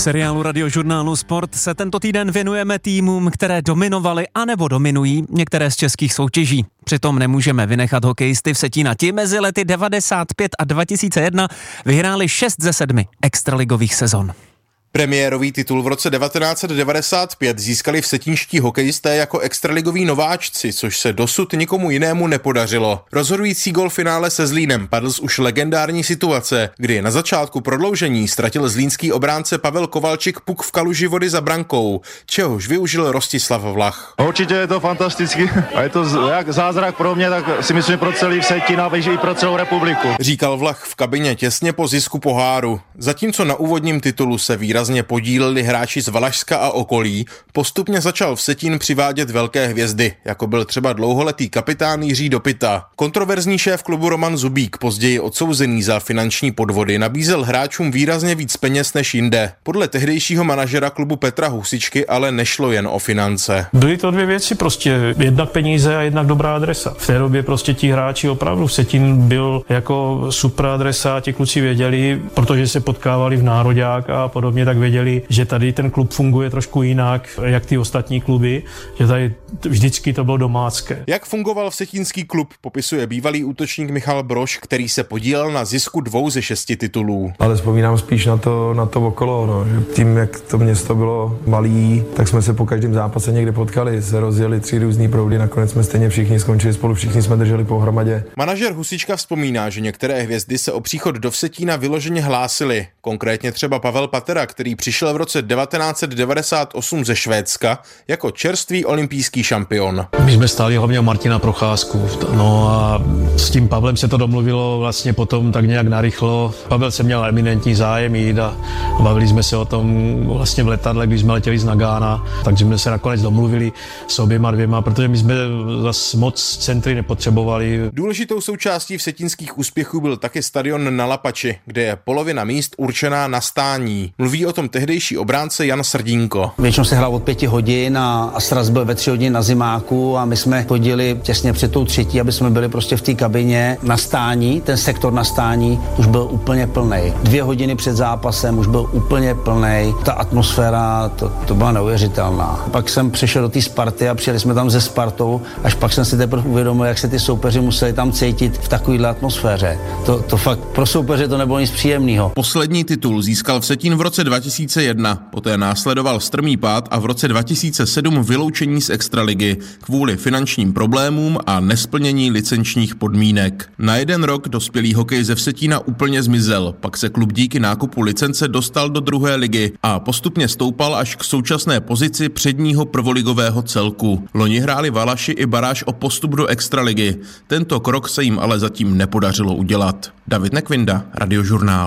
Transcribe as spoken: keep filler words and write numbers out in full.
V seriálu Radiožurnálu Sport se tento týden věnujeme týmům, které dominovaly anebo dominují některé z českých soutěží. Přitom nemůžeme vynechat hokejisty Vsetína. Ti mezi lety devadesát pět a dva tisíce jedna vyhráli šest ze sedmi extraligových sezon. Premiérový titul v roce devatenáct set devadesát pět získali vsetínští hokejisté jako extraligoví nováčci, což se dosud nikomu jinému nepodařilo. Rozhodující gol v finále se Zlínem padl z už legendární situace, kdy na začátku prodloužení ztratil zlínský obránce Pavel Kovalčík puk v kaluži vody za brankou, čehož využil Rostislav Vlach. Určitě je to fantastický a je to jak zázrak pro mě, tak si myslím pro celý Vsetín a i pro celou republiku. Říkal Vlach v kabině těsně po zisku poháru. Zatímco na úvodním titulu se výrazně podíleli hráči z Valašska a okolí, postupně začal Vsetín přivádět velké hvězdy, jako byl třeba dlouholetý kapitán Jiří Dopita. Kontroverzní šéf klubu Roman Zubík, později odsouzený za finanční podvody, nabízel hráčům výrazně víc peněz než jinde. Podle tehdejšího manažera klubu Petra Husičky ale nešlo jen o finance. Byly to dvě věci, prostě jednak peníze a jednak dobrá adresa. V té době prostě ti hráči opravdu, Vsetín byl jako super adresa, ti kluci věděli, protože se potkávali v nároďák a podobně, tak věděli, že tady ten klub funguje trošku jinak, jak ty ostatní kluby, že tady vždycky to bylo domácké. Jak fungoval vsetínský klub, popisuje bývalý útočník Michal Brož, který se podílel na zisku dvou ze šesti titulů. Ale vzpomínám spíš na to, na to okolo, no. Tím, jak to město bylo malý, tak jsme se po každém zápase někde potkali, se rozjeli tři různý proudy, nakonec jsme stejně všichni skončili spolu, všichni jsme drželi pohromadě. Manažer Husička vzpomíná, že některé hvězdy se o příchod do Vsetína vyloženě hlásili, konkrétně třeba Pavel Patera, který přišel v roce devatenáct set devadesát osm ze Švédska jako čerstvý olympijský šampion. My jsme stáli hlavně o Martina Procházku, no a s tím Pavlem se to domluvilo vlastně potom tak nějak narychlo. Pavel se měl eminentní zájem jít a bavili jsme se o tom vlastně v letadle, když jsme letěli z Nagána, takže jsme se nakonec domluvili s oběma dvěma, protože my jsme zas moc centry nepotřebovali. Důležitou součástí vsetínských úspěchů byl taky stadion na Lapači, kde je polovina míst určená na stání. Mluví o tom tehdejší obránce Jan Srdínko. Většinou se hrál od pěti hodin a, a sraz byl ve tři hodiny na zimáku a my jsme chodili těsně před tou třetí, aby jsme byli prostě v té kabině na stání, ten sektor na stání už byl úplně plnej. Dvě hodiny před zápasem už byl úplně plnej. Ta atmosféra, to, to byla neuvěřitelná. Pak jsem přešel do té Sparty a přijeli jsme tam ze Spartou, až pak jsem si teprve uvědomil, jak se ty soupeři museli tam cítit v takovéhle atmosféře. To, to fakt pro soupeře to nebylo nic příjemného. Poslední titul získal Vsetín v roce dva tisíce jedna, poté následoval strmý pád a v roce dva tisíce sedm vyloučení z extraligy kvůli finančním problémům a nesplnění licenčních podmínek. Na jeden rok dospělý hokej ze Vsetína úplně zmizel, pak se klub díky nákupu licence dostal do druhé ligy a postupně stoupal až k současné pozici předního prvoligového celku. Loni hráli Valaši i baráž o postup do extraligy. Tento krok se jim ale zatím nepodařilo udělat. David Nekvinda, Radiožurnál.